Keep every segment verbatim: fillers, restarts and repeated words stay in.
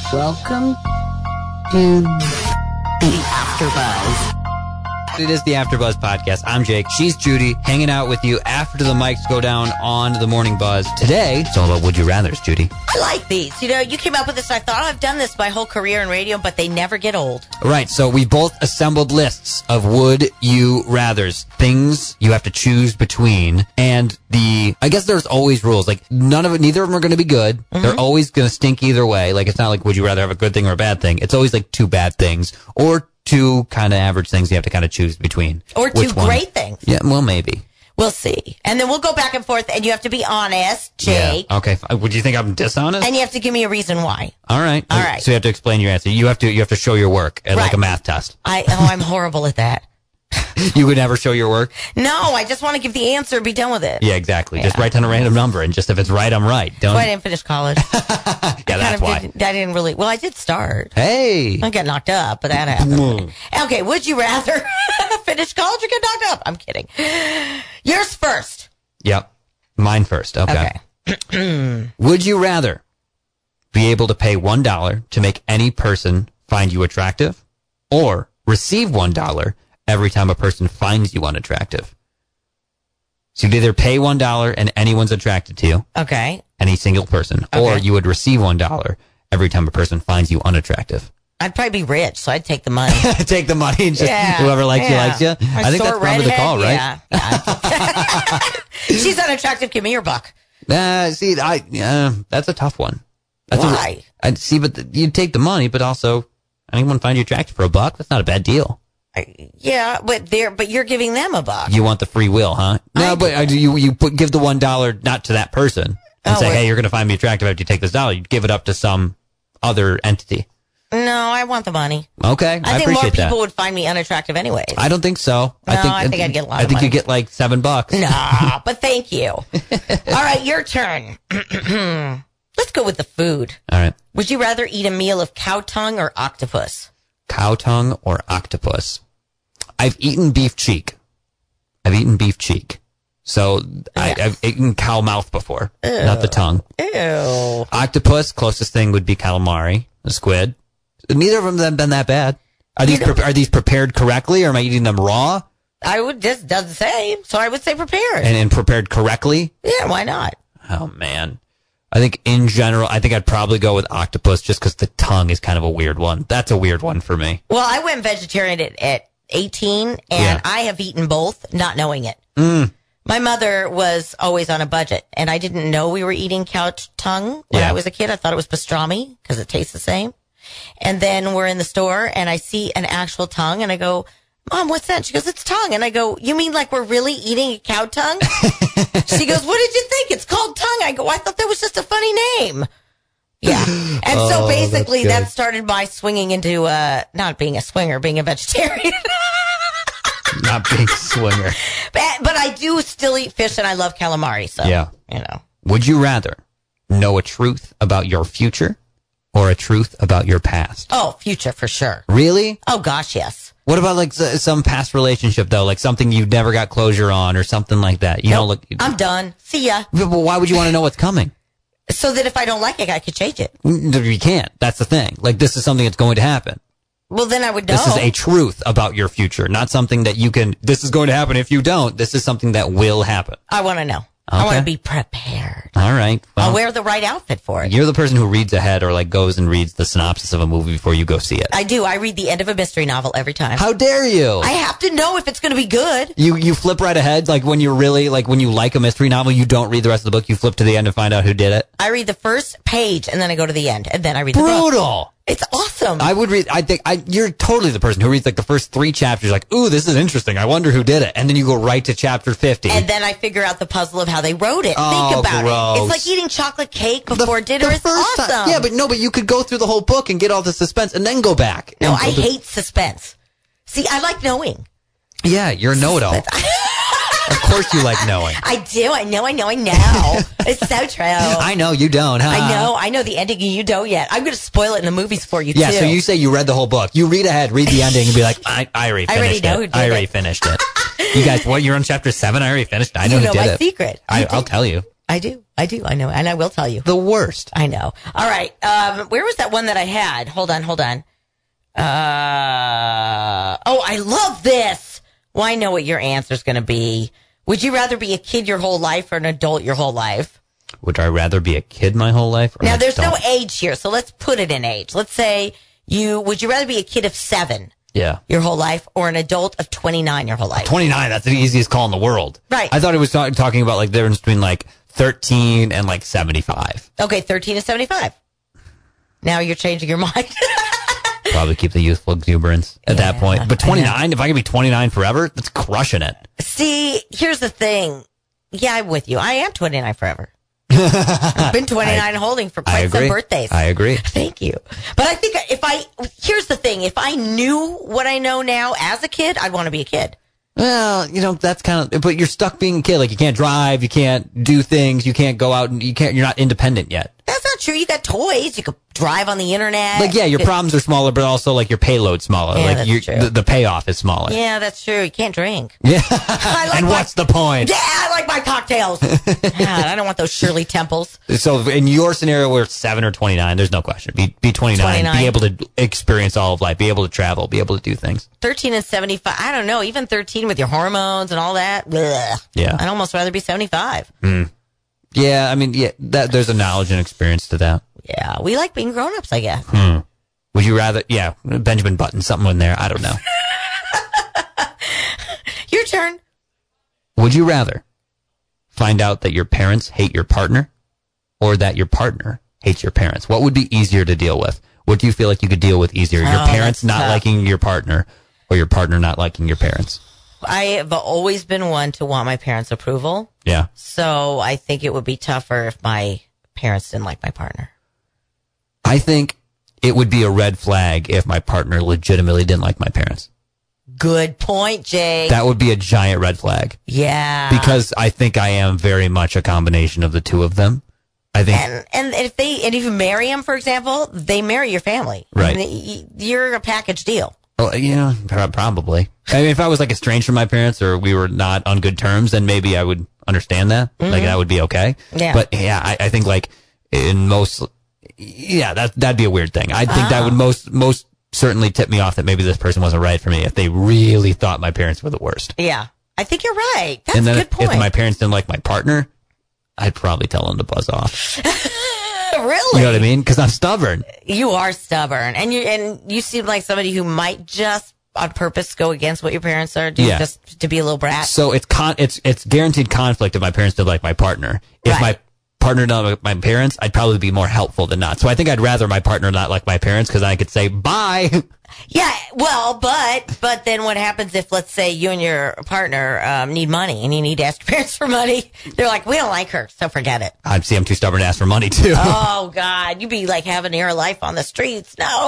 Welcome to the AfterBuzz. It is the AfterBuzz podcast. I'm Jake. She's Judy, hanging out with you after the mics go down on the Morning Buzz. Today, it's all about Would You Rathers, Judy. I like these. You know, you came up with this. I thought I've done this my whole career in radio, but they never get old. Right. So we both assembled lists of Would You Rathers, things you have to choose between. And the, I guess there's always rules. Like none of it, neither of them are going to be good. Mm-hmm. They're always going to stink either way. Like it's not like, would you rather have a good thing or a bad thing? It's always like two bad things or two kind of average things you have to kind of choose between. Or two great things. Yeah, well, maybe. We'll see. And then we'll go back and forth, and you have to be honest, Jake. Yeah. Okay. Would you think I'm dishonest? And you have to give me a reason why. All right. All right. So you have to explain your answer. You have to you have to show your work at right. like a math test. I oh, I'm horrible at that. You would never show your work? No, I just want to give the answer and be done with it. Yeah, exactly. Yeah. Just write down a random number, and just if it's right, I'm right. Don't. That's why I didn't finish college. Yeah, that's why. Did, I didn't really. Well, I did start. Hey. I got knocked up, but that happened. Okay, would you rather finish college or get knocked up? I'm kidding. Yours first. Yep. Mine first. Okay. Okay. Would you rather be able to pay one dollar to make any person find you attractive, or receive one dollar every time a person finds you unattractive? So you'd either pay one dollar and anyone's attracted to you. Okay. Any single person. Okay. Or you would receive one dollar every time a person finds you unattractive. I'd probably be rich, so I'd take the money. Take the money and just yeah, whoever likes yeah. you likes you. I, I think that's probably the call, right? Yeah. yeah. She's unattractive. Give me your buck. Uh, see, I uh, that's a tough one. That's Why? A, I see, but the, you'd take the money, but also anyone find you attractive for a buck? That's not a bad deal. Yeah, but they're but you're giving them a buck. You want the free will, huh? No, I but uh, you you put, give the one dollar not to that person and oh, say, wait. hey, you're going to find me attractive after you take this dollar. You give it up to some other entity. No, I want the money. Okay, I, I think appreciate more people that. would find me unattractive anyways. I don't think so. No, I think I think I'd get a lot I of think money. you get like seven bucks. Nah, but thank you. All right, your turn. Let's go with the food. All right. Would you rather eat a meal of cow tongue or octopus? Cow tongue or octopus? I've eaten beef cheek. I've eaten beef cheek. So I, Yes. I've eaten cow mouth before, Ew. not the tongue. Ew. Octopus, closest thing would be calamari, the squid. Neither of them have been that bad. Are these pre- are these prepared correctly, or am I eating them raw I would just does the same, so I would say prepared. and, and prepared correctly? Yeah, why not? Oh man, I think in general, I think I'd probably go with octopus just because the tongue is kind of a weird one. That's a weird one for me. Well, I went vegetarian at, at eighteen, and Yeah. I have eaten both, not knowing it. Mm. My mother was always on a budget, and I didn't know we were eating cow t- tongue when Yeah. I was a kid. I thought it was pastrami because it tastes the same. And then we're in the store, and I see an actual tongue, and I go, Mom, what's that? She goes, it's tongue. And I go, you mean like we're really eating a cow tongue? She goes, what did you think? It's called tongue. I go, I thought that was just a funny name. Yeah. And Oh, so that's basically good. that started by swinging into, uh, not being a swinger, being a vegetarian. Not being a swinger. But, but I do still eat fish, and I love calamari. So, Yeah. you know. Would you rather know a truth about your future or a truth about your past? Oh, future for sure. Really? Oh, gosh, yes. What about like s- some past relationship though, like something you never got closure on or something like that? You don't Nope. look. I'm done. See ya. But why would you want to know what's coming? So that if I don't like it, I could change it. You can't. That's the thing. Like this is something that's going to happen. Well, then I would know. This is a truth about your future, not something that you can. This is going to happen if you don't. This is something that will happen. I want to know. I want Okay. to be prepared. All right. Well, I'll wear the right outfit for it. you're the person who reads ahead or like goes and reads the synopsis of a movie before you go see it. I do. I read the end of a mystery novel every time. How dare you? I have to know if it's going to be good. You you flip right ahead, like when you're really like when you like a mystery novel, you don't read the rest of the book. You flip to the end and find out who did it. I read the first page, and then I go to the end, and then I read the book. Brutal. It's awesome. I would read. I think I. You're totally the person who reads like the first three chapters. Like, ooh, this is interesting. I wonder who did it, and then you go right to chapter fifty. and then I figure out the puzzle of how they wrote it. Oh, Think about gross. it. It's like eating chocolate cake before dinner. It's first awesome. time- yeah, but no, but you could go through the whole book and get all the suspense, and then go back. no, And I go to- hate suspense. See, I like knowing. Yeah, you're a know-it-all. Of course, you like knowing. I do. I know. I know. I know. It's so true. I know you don't. Huh? I know. I know the ending, and you don't yet. I'm going to spoil it in the movies for you, Yeah, too. so you say you read the whole book. You read ahead, read the ending, and be like, I, I already I finished already know it. who did I already it. finished it. You guys, what? You're on chapter seven? I already finished it. I know You who know did my it. secret. I, You I'll do. tell you. I do. I do. I know. And I will tell you. The worst. I know. All right. Um, where was that one that I had? Hold on. Hold on. Uh, oh, I love this. Well, I know what your answer is going to be. Would you rather be a kid your whole life or an adult your whole life? Would I rather be a kid my whole life? Or Now, an there's adult? no age here, so let's put it in age. Let's say you, would you rather be a kid of seven Yeah. your whole life or an adult of twenty-nine your whole life? twenty-nine, that's the easiest call in the world. Right. I thought it was ta- talking about like the difference between like thirteen and like seventy-five. Okay, thirteen to seventy-five. Now you're changing your mind. Probably keep the youthful exuberance at Yeah, that point. But I know. twenty-nine, if I could be twenty-nine forever, that's crushing it. See, here's the thing. Yeah, I'm with you. I am twenty-nine forever. I've been twenty-nine I- holding for I quite agree. some birthdays. I agree. Thank you. But I think if I, here's the thing. If I knew what I know now as a kid, I'd want to be a kid. Well, you know, that's kind of, but you're stuck being a kid. Like you can't drive, you can't do things, you can't go out and you can't, you're not independent yet. That's not true. You got toys. You could drive on the internet. Like, yeah, your You could- problems are smaller, but also like your payload's smaller. Yeah, like that's your, true. the, the payoff is smaller. Yeah, that's true. You can't drink. Yeah. I like And my- what's the point? Yeah, I like my cocktails. God, I don't want those Shirley Temples. So in your scenario where it's seven or twenty-nine, there's no question. Be, be twenty-nine, twenty-nine. be able to experience all of life, be able to travel, be able to do things. thirteen and seventy-five. I don't know. Even thirteen with your hormones and all that. Blech. Yeah. I'd almost rather be seventy-five. Yeah, I mean, yeah, that there's a knowledge and experience to that. Yeah, we like being grown-ups, I guess. Would you rather, yeah, Benjamin Button, something in there, I don't know. Your turn. Would you rather find out that your parents hate your partner or that your partner hates your parents? What would be easier to deal with? What do you feel like you could deal with easier? Your Oh, parents that's not tough. liking your partner or your partner not liking your parents? I have always been one to want my parents' approval. Yeah. So I think it would be tougher if my parents didn't like my partner. I think it would be a red flag if my partner legitimately didn't like my parents. Good point, Jay. That would be a giant red flag yeah. because I think I am very much a combination of the two of them. I think And and if they and if you marry them, for example, they marry your family. Right. And y- you're a package deal. Oh, yeah, pro- probably. I mean, if I was like estranged from my parents or we were not on good terms, then maybe I would understand that. Like that would be okay. Yeah. But yeah, I, I think like in most, yeah, that that'd be a weird thing. I think that would most most certainly tip me off that maybe this person wasn't right for me if they really thought my parents were the worst. Yeah. I think you're right. That's And then a good if, point. if my parents didn't like my partner, I'd probably tell them to buzz off. really? You know what I mean? Because I'm stubborn. You are stubborn, and you and you seem like somebody who might just on purpose go against what your parents are, do Yeah. just to be a little brat. So it's con it's it's guaranteed conflict if my parents didn't like my partner. If Right. my partner didn't like my parents, I'd probably be more helpful than not. So I think I'd rather my partner not like my parents because I could say bye. Yeah, well, but but then what happens if, let's say, you and your partner um, need money and you need to ask your parents for money? They're like, we don't like her, so forget it. I'd see I'm too stubborn to ask for money too. Oh God, you'd be like having your life on the streets. No.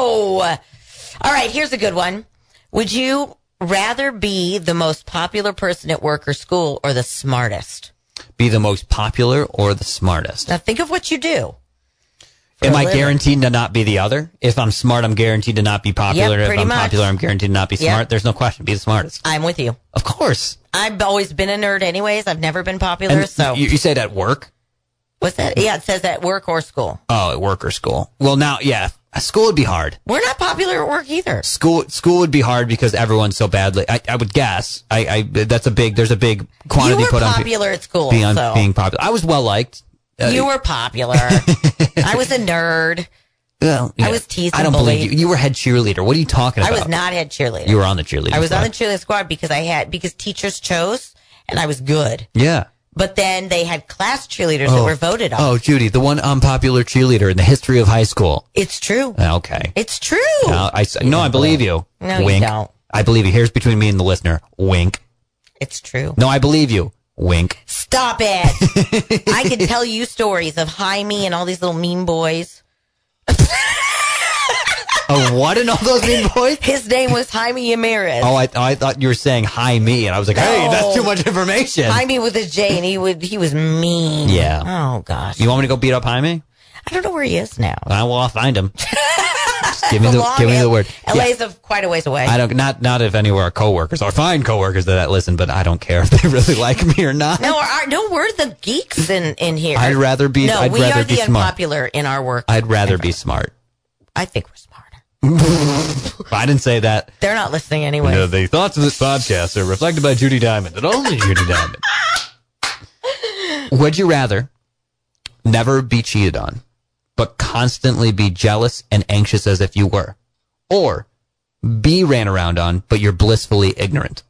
All right, here's a good one. Would you rather be the most popular person at work or school or the smartest? Be the most popular or the smartest. Now think of what you do. for Am a I living. guaranteed to not be the other? If I'm smart, I'm guaranteed to not be popular. Yep, if pretty I'm much. popular, I'm guaranteed to not be Yep. smart. There's no question. Be the smartest. I'm with you. Of course. I've always been a nerd anyways. I've never been popular, And so. you, you said at work? What's that? Yeah, it says at work or school. Oh, at work or school. Well, now, yeah, school would be hard. We're not popular at work either. School school would be hard because everyone's so badly. I, I would guess. I, I that's a big. There's a big quantity You were put on pe- popular at school, being, so. being popular. I was well liked. Uh, You were popular. I was a nerd. well, I yeah. was teased I and don't believe bullied. you. You were head cheerleader. What are you talking I about? was not head cheerleader. You were on the cheerleading. I was on the squad. cheerleading squad because I had because teachers chose and I was good. Yeah. But then they had class cheerleaders that were voted on. Oh, Judy, the one unpopular cheerleader in the history of high school. It's true. Uh, Okay. It's true. No, I, s- no, I believe you. No, you Wink. don't. I believe you. Here's between me and the listener. Wink. It's true. No, I believe you. Wink. Stop it. I could tell you stories of Jaime and all these little mean boys. Oh, what in all those mean boys? His name was Jaime Ramirez. Oh, I, I thought you were saying hi me, and I was like, hey, No. that's too much information. Jaime with a J, and he would he was mean. Yeah. Oh gosh. You want me to go beat up Jaime? I don't know where he is now. Uh, well, I'll find him. Just give me the give me the word. L A's yeah. quite a ways away. I don't not not if any of our coworkers are fine coworkers that, that listen, but I don't care if they really like me or not. No, our, no, we're the geeks in, in here. I'd rather be. No, I'd we rather are be the smart. unpopular in our work. I'd rather be smart. I think we're smarter. I didn't say that. They're not listening anyway. No, the thoughts of this podcast are reflected by Judy Diamond and only Judy Diamond. Would you rather never be cheated on, but constantly be jealous and anxious as if you were, or be ran around on, but you're blissfully ignorant?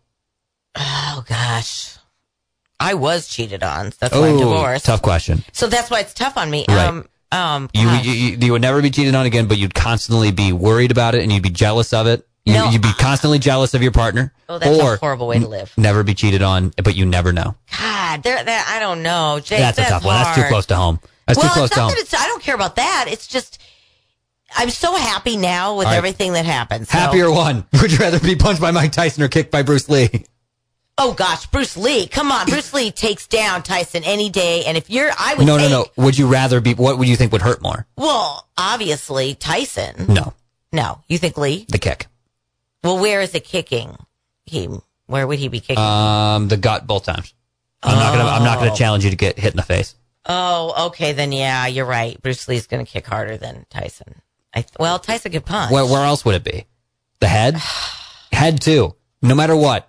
Oh, gosh. I was cheated on. That's why I'm divorced. Tough question. So that's why it's tough on me. Right. Um, um, you, you, you, you would never be cheated on again, but you'd constantly be worried about it and you'd be jealous of it. You, no, you'd be constantly jealous of your partner. Oh, that's or a horrible way to live. N- never be cheated on, but you never know. God, there, there, I don't know. Jake, that's, that's a tough hard. one. That's too close to home. That's well, too close it's to not home. that it's, I don't care about that. It's just, I'm so happy now with All right. everything that happens. So. Happier one. Would you rather be punched by Mike Tyson or kicked by Bruce Lee? Oh gosh, Bruce Lee. Come on. Bruce Lee takes down Tyson any day. And if you're, I would No, take, no, no. Would you rather be, what would you think would hurt more? Well, obviously Tyson. No. No. You think Lee? The kick. Well, where is it kicking? He, where would he be kicking? Um, the gut both times. I'm oh. not gonna, I'm not gonna challenge you to get hit in the face. Oh, okay. Then yeah, you're right. Bruce Lee's going to kick harder than Tyson. I, well, Tyson could punch. Where, where else would it be? The head? Head too. No matter what.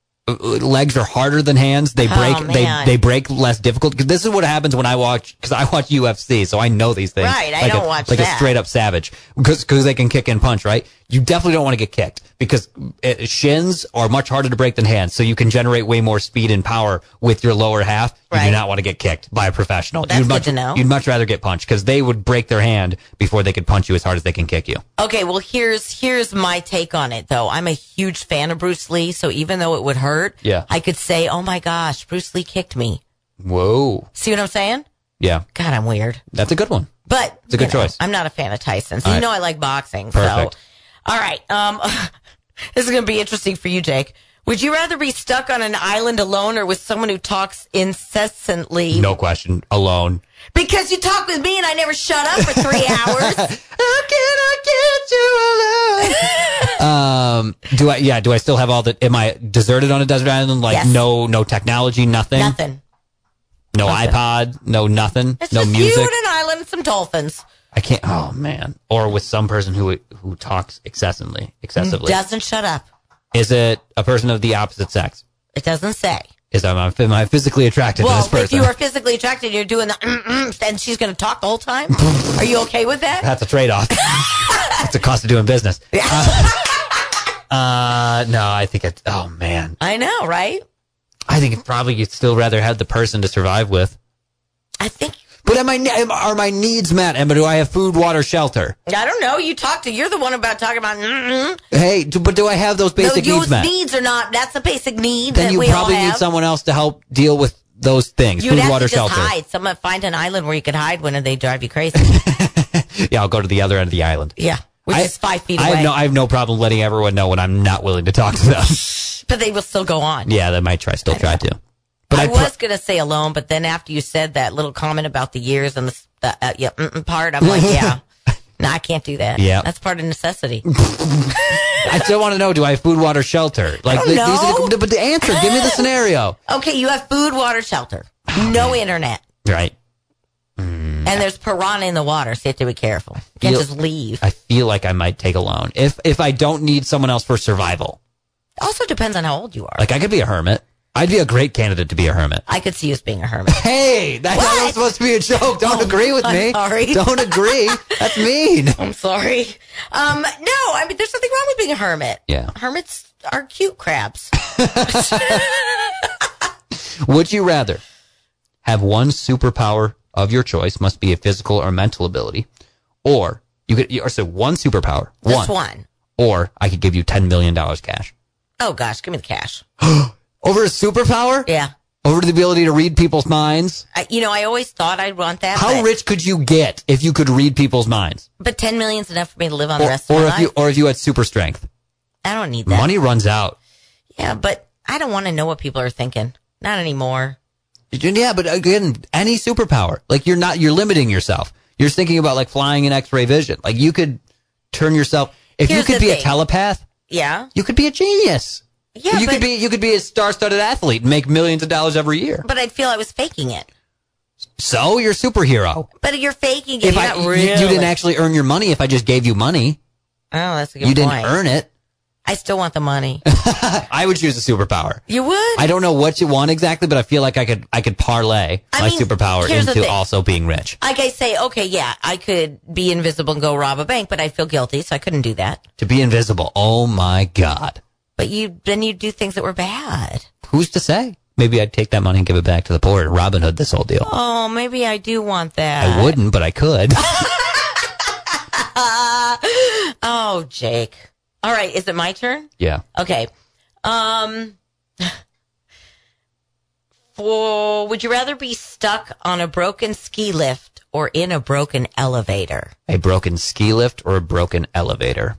Legs are harder than hands. They break. Oh, they man. they break less difficult. Because this is what happens when I watch. Because I watch U F C, so I know these things. Right, I like don't a, watch like that. a straight up savage. Because because they can kick and punch. Right. You definitely don't want to get kicked because it, shins are much harder to break than hands. So you can generate way more speed and power with your lower half. You Right. do not want to get kicked by a professional. Well, that's you'd much, good to know. You'd much rather get punched because they would break their hand before they could punch you as hard as they can kick you. Okay, well, here's here's my take on it, though. I'm a huge fan of Bruce Lee, so even though it would hurt, Yeah. I could say, oh my gosh, Bruce Lee kicked me. Whoa. See what I'm saying? Yeah. God, I'm weird. That's a good one. But It's a good you know, choice. I'm not a fan of Tyson, so All you right. know I like boxing. Perfect. So, all right, um, this is going to be interesting for you, Jake. Would you rather be stuck on an island alone or with someone who talks incessantly? No question. Alone. Because you talk with me and I never shut up for three hours. How can I get you alone? um, do I, yeah, do I still have all the, am I deserted on a desert island? Like Yes. no, no technology, nothing? Nothing. No Nothing. iPod, no nothing, It's no just music. you and an island and some dolphins. I can't, oh man. Or with some person who, who talks excessively, excessively. Doesn't shut up. Is it a person of the opposite sex? It doesn't say. Is am I, am I physically attracted Well, to this person? if you are physically attracted, you're doing the mm-mm, and she's going to talk the whole time. Are you okay with that? That's a trade-off. It's a cost of doing business. Uh, uh, no, I think it, oh man. I know, right? I think it probably you'd still rather have the person to survive with. I think. But am I, am, are my needs met? And do I have food, water, shelter? I don't know. You talk to. You're the one about talking about. Mm-mm. Hey, do, but do I have those basic no, needs those met? needs are not. That's a basic need Then that you we probably all need have. someone else to help deal with those things. You'd food, have water, to just shelter. hide. Someone find an island where you could hide when they drive you crazy. Yeah, I'll go to the other end of the island. Yeah, which I, is five feet I away. have no, I have no problem letting everyone know when I'm not willing to talk to them. but they will still go on. Yeah, they might try, still try to. But I I'd was pro- going to say alone, but then after you said that little comment about the years and the, the uh, yeah, mm-mm part, I'm like, yeah, no, I can't do that. Yeah. That's part of necessity. I still want to know, do I have food, water, shelter? Like, don't th- know. these are the, but the answer, give me the scenario. Okay, you have food, water, shelter, no internet, Right. and there's piranha in the water, so you have to be careful. You can't Feel- just leave. I feel like I might take a loan. If, if I don't need someone else for survival. Also depends on how old you are. Like, I could be a hermit. I'd be a great candidate to be a hermit. I could see you as being a hermit. Hey, that, that What? was supposed to be a joke. Don't Oh, agree with I'm me. sorry. Don't agree. That's mean. I'm sorry. Um, no, I mean, there's nothing wrong with being a hermit. Yeah. Hermits are cute crabs. Would you rather have one superpower of your choice, must be a physical or mental ability, or you could, or so one superpower, Just one, one. or I could give you ten million dollars cash. Oh gosh, give me the cash. Over a superpower? Yeah. Over the ability to read people's minds? I, you know, I always thought I'd want that. How but, rich could you get if you could read people's minds? But ten million's enough for me to live on the Or, rest of or my if life. you, or if you had super strength? I don't need that. Money runs out. Yeah, but I don't want to know what people are thinking. Not anymore. Yeah, but again, any superpower, like you're not, you're limiting yourself. You're thinking about like flying in X-ray vision. Like you could, turn yourself. If Here's you could the be a thing. telepath, Yeah. you could be a genius. Yeah, you but, could be you could be a star-studded athlete and make millions of dollars every year. but I'd feel I was faking it. So you're a superhero. But you're faking it. If You're I not you- really. you, didn't actually earn your money if I just gave you money. Oh, that's a good You didn't point. earn it. I still want the money. I would choose a superpower. You would? I don't know what you want exactly, but I feel like I could I could parlay I my mean, superpower here's the into thing. also being rich. Like I say, okay, yeah, I could be invisible and go rob a bank, but I feel guilty, so I couldn't do that. To be invisible. Oh my God. But you then you do things that were bad. Who's to say? Maybe I'd take that money and give it back to the poor and Robin Hood this whole deal. Oh, maybe I do want that. I wouldn't, but I could. Oh, Jake. All right, is it my turn? Yeah. Okay. Um for would you rather be stuck on a broken ski lift or in a broken elevator? A broken ski lift or a broken elevator?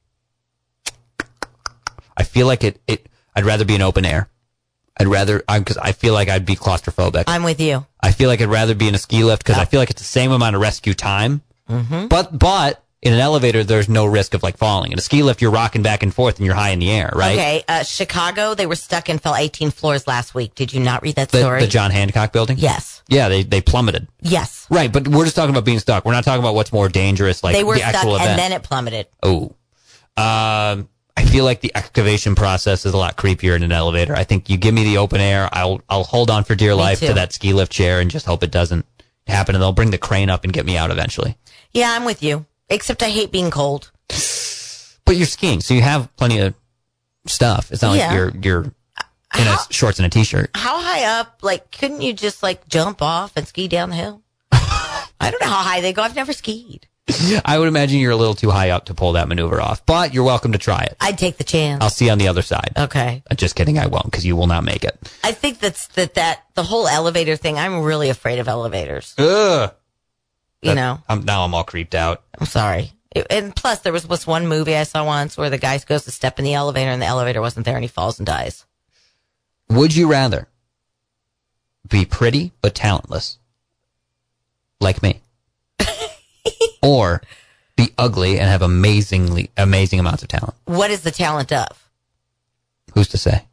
I feel like it, it I'd rather be in open air. I'd rather, because I feel like I'd be claustrophobic. I'm with you. I feel like I'd rather be in a ski lift because I feel like it's the same amount of rescue time. Mm-hmm. But, but in an elevator, there's no risk of like falling. In a ski lift, you're rocking back and forth and you're high in the air, right? Okay, uh, Chicago, they were stuck and fell eighteen floors last week. Did you not read that The, story? the John Hancock building? Yes. Yeah, they, they plummeted. Yes. Right, but we're just talking about being stuck. We're not talking about what's more dangerous, like They were the stuck actual event. and then it plummeted. Oh. Um, I feel like the excavation process is a lot creepier in an elevator. I think you give me the open air, I'll I'll hold on for dear life too. to that ski lift chair and just hope it doesn't happen, and they'll bring the crane up and get me out eventually. Yeah, I'm with you. Except I hate being cold. But you're skiing, so you have plenty of stuff. It's not Yeah. like you're you're in a How- shorts and a t-shirt. How high up? Like, couldn't you just like jump off and ski down the hill? I don't know how high they go. I've never skied. I would imagine you're a little too high up to pull that maneuver off, but you're welcome to try it. I'd take the chance. I'll see you on the other side. Okay. Uh, Just kidding, I won't, because you will not make it. I think that's that that the whole elevator thing. I'm really afraid of elevators. Ugh. You That- know. I'm, now I'm all creeped out. I'm sorry. It- and plus, there was this one movie I saw once where the guy goes to step in the elevator and the elevator wasn't there and he falls and dies. Would you rather be pretty but talentless, like me, or be ugly and have amazingly amazing amounts of talent? What is the talent of? Who's to say?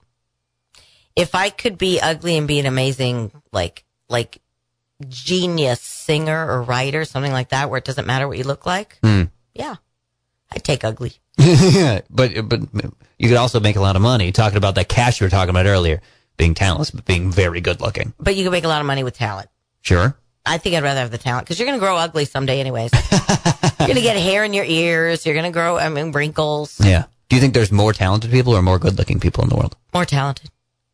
If I could be ugly and be an amazing, like, like genius singer or writer, something like that, where it doesn't matter what you look like, Hmm. yeah, I'd take ugly. but but you could also make a lot of money. Talking about that cash you were talking about earlier, being talentless but being very good looking. But you can make a lot of money with talent. Sure. I think I'd rather have the talent because you're going to grow ugly someday, anyways. You're going to get hair in your ears. You're going to grow, I mean, wrinkles. Yeah. Do you think there's more talented people or more good looking people in the world? More talented.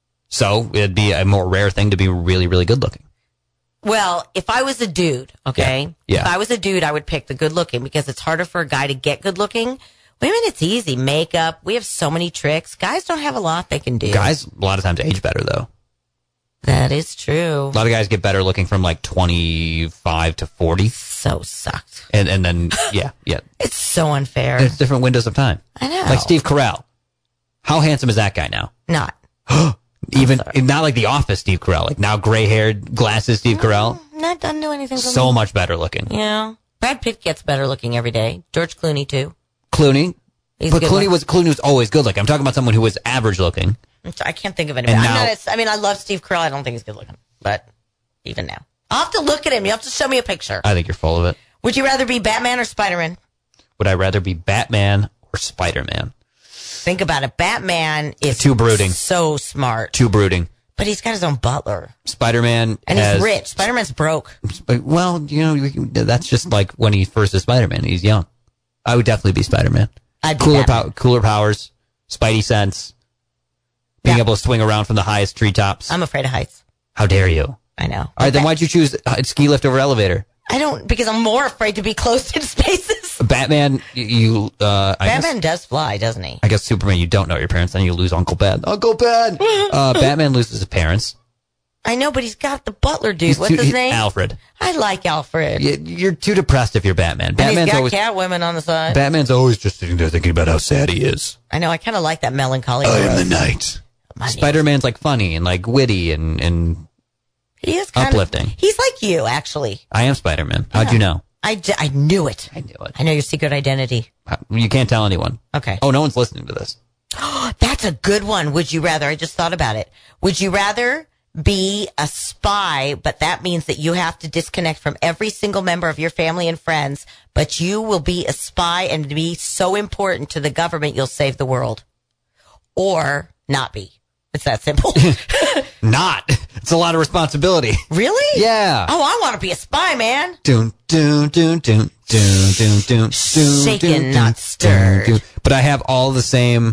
So it'd be a more rare thing to be really, really good looking. Well, if I was a dude, okay? Yeah. Yeah. If I was a dude, I would pick the good looking because it's harder for a guy to get good looking. Women, it's easy. Makeup. We have so many tricks. Guys don't have a lot they can do. Guys, a lot of times age better though. That is true. A lot of guys get better looking from like twenty-five to forty. So sucked. And and then, yeah, yeah. It's so unfair. There's different windows of time. I know. Like Steve Carell. How handsome is that guy now? Not. Even, not like The Office Steve Carell. Like now gray haired, glasses Steve Carell. Not doesn't do anything for So me. much better looking. Yeah. Brad Pitt gets better looking every day. George Clooney too. Clooney. He's But good Clooney look- was, Clooney was always good looking. I'm talking about someone who was average looking. I can't think of anybody. And I'm now- not as, I mean, I love Steve Carell. I don't think he's good looking. But even now. I'll have to look at him. You have to show me a picture. I think you're full of it. Would you rather be Batman or Spider-Man? Would I rather be Batman or Spider-Man? Think about it. Batman is Too brooding. so smart. Too brooding. But he's got his own butler. Spider-Man And has, he's rich. Spider-Man's broke. But, well, you know, you can- that's just like when he first is Spider-Man. He's young. I would definitely be Spider-Man. I'd be Cooler, Batman. pow- cooler powers, Spidey sense, being Yeah. able to swing around from the highest treetops. I'm afraid of heights. How dare you? I know. All right, then why'd you choose uh, ski lift over elevator? I don't, because I'm more afraid to be close in spaces. Batman, you, you uh, I Batman guess, does fly, doesn't he? I guess Superman, you don't know your parents, then you lose Uncle Ben. Uncle Ben! uh, Batman loses his parents. I know, but he's got the butler dude. He's What's too- his he- name? Alfred. I like Alfred. You, you're too depressed if you're Batman. And Batman's he's got always, cat women on the side. Batman's always just sitting there thinking about how sad he is. I know, I kind of like that melancholy. I am growth. the night. Money. Spider-Man's like funny and like witty and, and He is kind uplifting. Of, he's like you, actually. I am Spider-Man. How'd Yeah. you know? I, d- I knew it. I knew it. I know your secret identity. You can't tell anyone. Okay. Oh, no one's listening to this. That's a good one. Would you rather? I just thought about it. Would you rather be a spy, but that means that you have to disconnect from every single member of your family and friends, but you will be a spy and be so important to the government you'll save the world? Or not be? It's that simple. Not. It's a lot of responsibility. Really? Yeah. Oh, I want to be a spy, man. Doon, doon, doon, doon, doon, doon, doon, Shaken, doon, not doon, stirred. doon. But I have all the same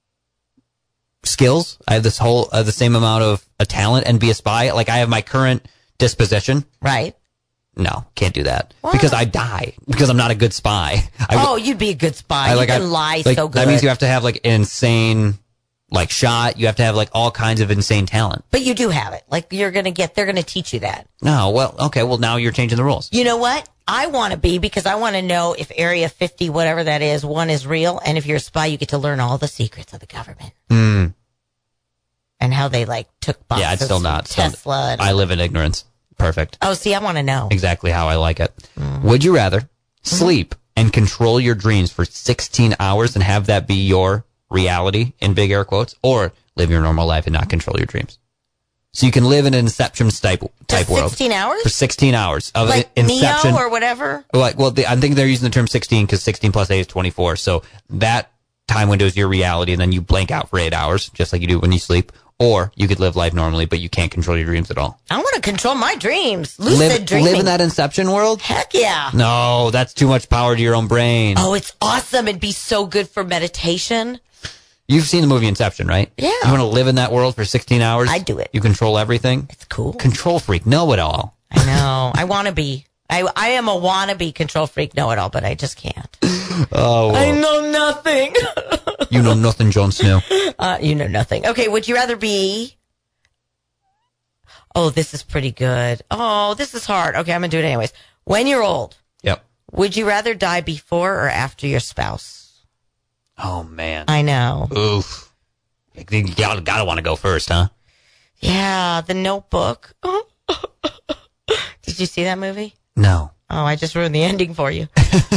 skills. I have this whole, uh, the same amount of a talent and be a spy. Like I have my current disposition. Right. No, can't do that. Why? Because I die. Because I'm not a good spy. I, Oh, you'd be a good spy. I, like, you can I- lie like, so good. That means you have to have like an insane, like shot. You have to have like all kinds of insane talent. But you do have it. Like you're going to get, they're going to teach you that. No, well, okay, well now you're changing the rules. You know what? I want to be because I want to know if Area fifty, whatever that is, one is real. And if you're a spy, you get to learn all the secrets of the government. Hmm. And how they like took bombs. Yeah, it's still not. still- Tesla. and- I live in ignorance. Perfect. oh, see, I want to know. Exactly how I like it. Would you rather sleep and control your dreams for sixteen hours and have that be your reality, in big air quotes, or live your normal life and not control your dreams? So you can live in an Inception type, type For world. sixteen hours? For sixteen hours of Like Inception. Neo or whatever? Like, well, the, I think they're using the term sixteen because sixteen plus eight is twenty-four. So that time window is your reality, and then you blank out for eight hours, just like you do when you sleep. Or you could live life normally, but you can't control your dreams at all. I want to control my dreams. Lucid Live, dreaming. live in that Inception world? Heck yeah. No, that's too much power to your own brain. Oh, it's awesome. It'd be so good for meditation. You've seen the movie Inception, right? Yeah. You want to live in that world for sixteen hours? I'd do it. You control everything? It's cool. Control freak, know it all. I know. I want to be. I, I am a wannabe control freak, know it all, but I just can't. Oh, I know nothing. you know nothing, Jon Snow. uh, you know nothing. Okay, would you rather be... Oh, this is pretty good. Oh, this is hard. Okay, I'm going to do it anyways. When you're old, Yep. would you rather die before or after your spouse? Oh, man. I know. Oof. You gotta, gotta want to go first, huh? Yeah, The Notebook. Did you see that movie? No. Oh, I just ruined the ending for you.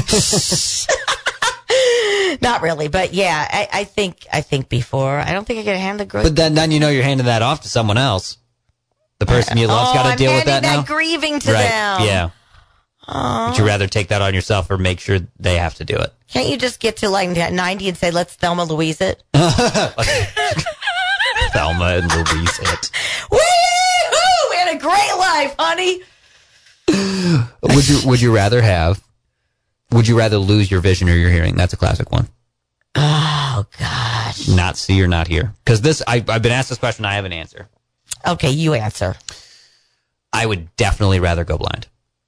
Not really, but yeah, I, I think I think before. I don't think I can handle the growth. But then, then you know you're handing that off to someone else. The person you love's oh, got to I'm deal with handing that, that now? grieving to right. them. Yeah. Would you rather take that on yourself or make sure they have to do it? Can't you just get to like ninety and say, let's Thelma Louise it? Thelma and Louise it. Woo-hoo! We had a great life, honey. Would you Would you rather have? Would you rather lose your vision or your hearing? That's a classic one. Oh, gosh. Not see or not hear. Because this, I, I've been asked this question. I have an answer. Okay, you answer. I would definitely rather go blind.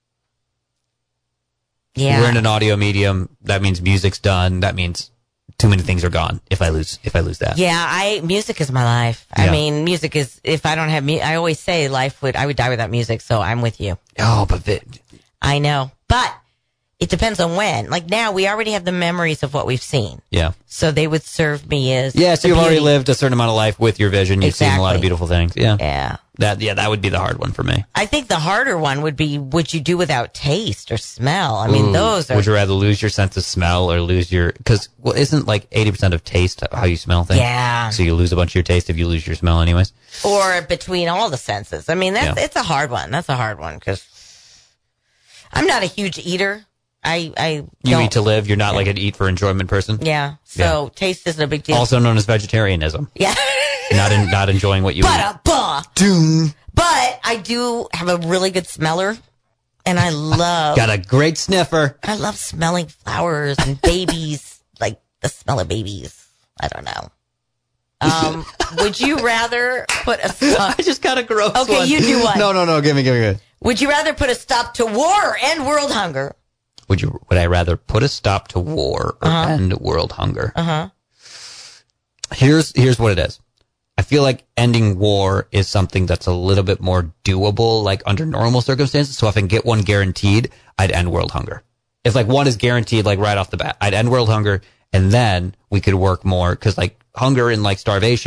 Yeah. We're in an audio medium. That means music's done. That means too many things are gone if I lose if I lose that. Yeah, I music is my life. I Yeah. mean, music is. If I don't have me, I always say life would. I would die without music. So I'm with you. Oh, but vi- I know, but it depends on when. Like now, we already have the memories of what we've seen, yeah, so they would serve me as. yeah. So the you've already beauty. lived a certain amount of life with your vision. You've seen a lot of Exactly. beautiful things. Yeah, Yeah, that yeah that would be the hard one for me. I think the harder one would be: would you do without taste or smell? I mean, Ooh. those are. Would you rather lose your sense of smell or lose your? Because well, isn't like eighty percent of taste how you smell things? Yeah. So you lose a bunch of your taste if you lose your smell, anyways. Or between all the senses. I mean, that's Yeah. it's a hard one. That's a hard one because I'm not a huge eater. I I You don't, eat to live. You're not like an eat for enjoyment person. yeah. So taste isn't a big deal. Also known as vegetarianism. yeah. not in, not enjoying what you but eat. uh, bah. Doom. But I do have a really good smeller, and I love Got a great sniffer. I love smelling flowers and babies, like the smell of babies. I don't know. Um, would you rather put a stop? I just got a gross Okay, one. you do one. No, no, no. Give me, give me, give me. Would you rather put a stop to war or end world hunger? Would you? Would I rather put a stop to war or Uh-huh. end world hunger? Uh huh. Here's here's what it is. I feel like ending war is something that's a little bit more doable, like under normal circumstances. So if I can get one guaranteed, I'd end world hunger. If like one is guaranteed, like right off the bat, I'd end world hunger, and then we could work more because like hunger and like starvation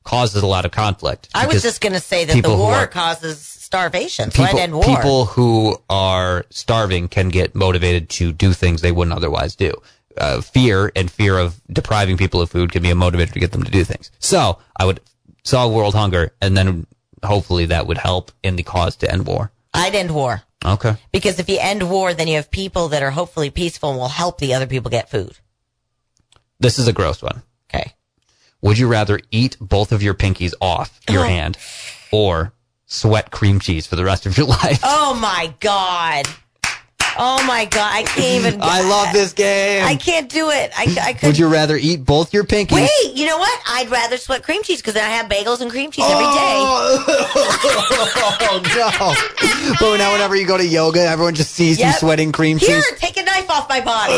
causes a lot of conflict. I was because just going to say that the people who war are- causes starvation, so people, I'd end war. people who are starving can get motivated to do things they wouldn't otherwise do. Uh, fear and fear of depriving people of food can be a motivator to get them to do things. So I would solve world hunger, and then hopefully that would help in the cause to end war. I'd end war. Okay. Because if you end war, then you have people that are hopefully peaceful and will help the other people get food. This is a gross one. Okay. Would you rather eat both of your pinkies off your Oh. hand or sweat cream cheese for the rest of your life? Oh my God. Oh my God. I can't even. I love this game. I can't do it. I, I could. Would you rather eat both your pinkies? Wait, you know what? I'd rather sweat cream cheese because I have bagels and cream cheese every day. Oh, no. But now whenever you go to yoga, everyone just sees you Yep. sweating cream Here, cheese. take a knife off my body.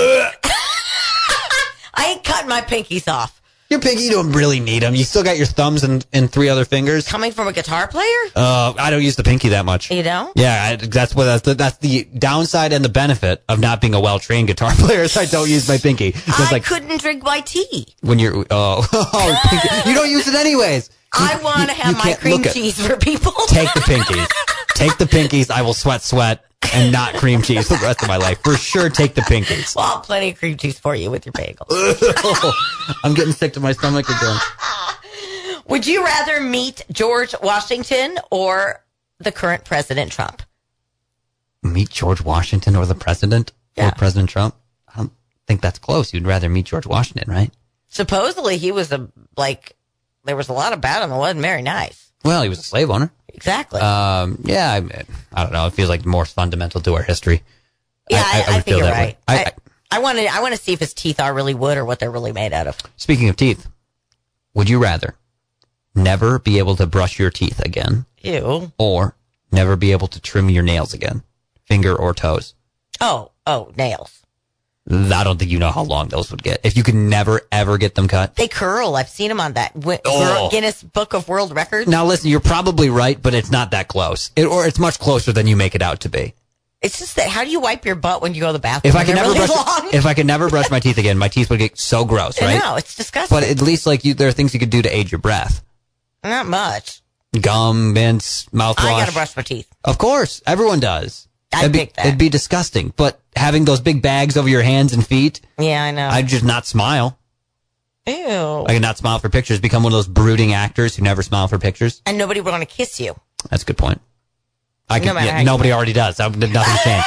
I ain't cutting my pinkies off. Your pinky, you don't really need them. You still got your thumbs and, and three other fingers. Coming from a guitar player? Uh, I don't use the pinky that much. You don't? Yeah, I, that's what that's the, that's the downside and the benefit of not being a well-trained guitar player is I don't use my pinky. It's I like couldn't drink my tea. when you're oh, oh pinky. You don't use it anyways. I You- want to you- have you my can't- cream look at- cheese for people. Take the pinkies. Take the pinkies. I will sweat, sweat, and not cream cheese for the rest of my life. For sure, take the pinkies. Well, I'll have plenty of cream cheese for you with your bagel. I'm getting sick to my stomach again. Would you rather meet George Washington or the current President Trump? Meet George Washington or the president Yeah. or President Trump? I don't think that's close. You'd rather meet George Washington, right? Supposedly he was a, like, there was a lot about him that wasn't very nice. Well, he was a slave owner. Exactly. Um, yeah, I, I don't know. It feels like more fundamental to our history. yeah, I, I, would think feel you're that way. right. I, I, I, I want to, I want to see if his teeth are really wood or what they're really made out of. speaking of teeth, would you rather never be able to brush your teeth again Ew. or never be able to trim your nails again, finger or toes? Oh, oh, nails. I don't think you know how long those would get. If you could never, ever get them cut. They curl. I've seen them on that Wi- Oh. Guinness Book of World Records. Now, listen, you're probably right, but it's not that close. It, or it's much closer than you make it out to be. It's just that how do you wipe your butt when you go to the bathroom? If I could They're never really brush, long. if I could never brush my teeth again, my teeth would get so gross, right? No, it's disgusting. But at least, like, you, there are things you could do to aid your breath. Not much. Gum, mints, mouthwash. I gotta brush my teeth. Of course, everyone does. I'd it'd be, pick that. It'd be disgusting. But having those big bags over your hands and feet, Yeah, I know. I'd just not smile. Ew. I could not smile for pictures. Become one of those brooding actors who never smile for pictures. And nobody would want to kiss you. That's a good point. I No could, matter yeah, how you nobody already does. That- Nothing's changed.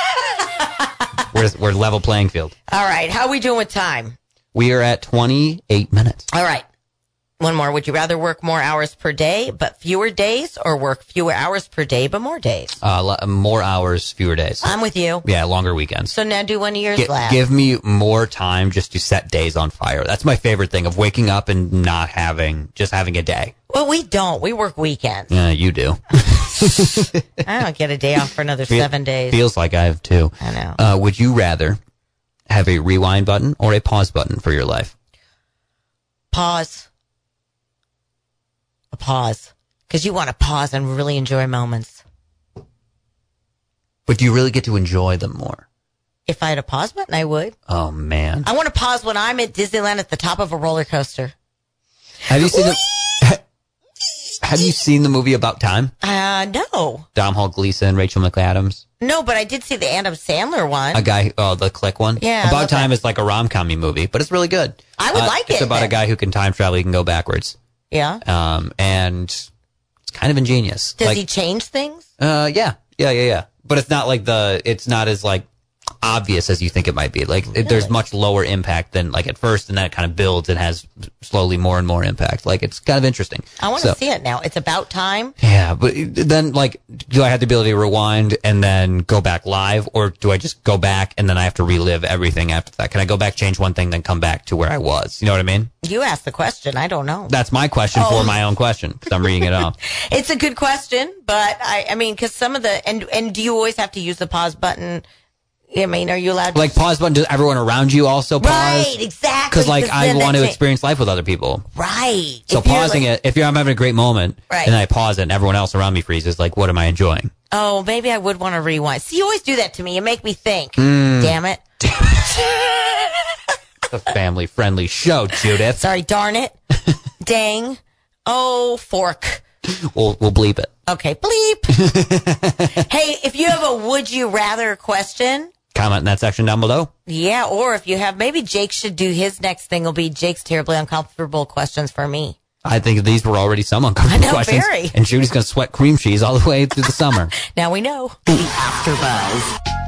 We're, we're level playing field. All right. How are we doing with time? We are at twenty-eight minutes. All right. One more. Would you rather work more hours per day but fewer days or work fewer hours per day but more days? Uh, le- more hours, fewer days. I'm with you. Yeah, longer weekends. So now do one of yours Gi- last. give me more time just to set days on fire. That's my favorite thing of waking up and not having, just having a day. Well, we don't. We work weekends. Yeah, you do. I don't get a day off for another seven days. Feels like I have too. I know. Uh, would you rather have a rewind button or a pause button for your life? Pause. A pause. Because you want to pause and really enjoy moments. But do you really get to enjoy them more? If I had a pause button, I would. Oh, man. I want to pause when I'm at Disneyland at the top of a roller coaster. Have you seen the, have you seen the movie About Time? Uh, no. Domhnall Gleeson, Rachel McAdams. No, but I did see the Adam Sandler one. A guy, oh, the Click one? Yeah, I About love Time that. is like a rom-com movie, but it's really good. I would Uh, like It's it. about a guy who can time travel, he can go backwards. Yeah. Um, and it's kind of ingenious. Does like, he change things? Uh, yeah, yeah, yeah, yeah. But it's not like the, it's not as like obvious as you think it might be. Like it, there's Really? much lower impact than like at first, and then it kind of builds and has slowly more and more impact. Like it's kind of interesting. I want to So- see it now. It's about time. Yeah, but then like, do I have the ability to rewind and then go back live, or do I just go back and then I have to relive everything after that? Can I go back, change one thing, then come back to where I was? You know what I mean? You asked the question. I don't know. That's my question Oh. for my own question. So I'm reading it off. It's a good question, but I, I mean, because some of the and and do you always have to use the pause button? I mean, are you allowed to Like pause button. Does everyone around you also pause? Right, exactly. Because like I then want to that's it. experience life with other people. Right. So If you're pausing like, it, if you're, I'm having a great moment, Right. and I pause it, and everyone else around me freezes, like, what am I enjoying? Oh, maybe I would want to rewind. See, you always do that to me. You make me think. Hmm. Damn it. It's a family-friendly show, Judith. Sorry, darn it. Dang. Oh, fork. We'll, we'll bleep it. Okay, bleep. Hey, if you have a would you rather question, Comment in that section down below. yeah, or if you have, maybe Jake should do his next thing will be Jake's terribly uncomfortable questions for me. I think these were already some uncomfortable I know, questions. very. And Judy's going to sweat cream cheese all the way through the summer. Now we know. The AfterBuzz